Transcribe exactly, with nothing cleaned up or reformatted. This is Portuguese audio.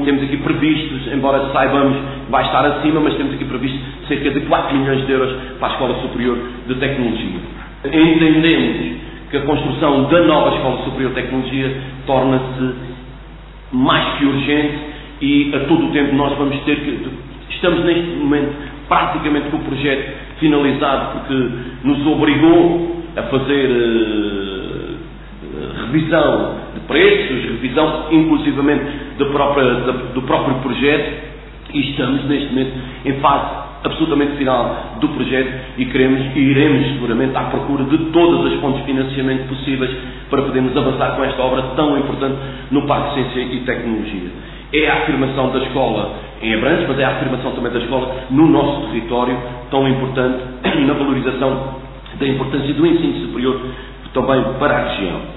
temos aqui previstos, embora saibamos que vai estar acima, mas temos aqui previsto cerca de quatro milhões de euros para a Escola Superior de Tecnologia. Entendemos que a construção da nova Escola Superior de Tecnologia torna-se mais que urgente e a todo o tempo nós vamos ter que... Estamos neste momento praticamente com o projeto finalizado, porque nos obrigou a fazer uh, revisão de preços, revisão inclusivamente do próprio, do próprio projeto, e estamos neste momento em fase absolutamente final do projeto e queremos e iremos seguramente à procura de todas as fontes de financiamento possíveis para podermos avançar com esta obra tão importante no Parque Ciência e Tecnologia. É a afirmação da escola em Abrantes, mas é a afirmação também da escola no nosso território, tão importante na valorização da importância do ensino superior também para a região.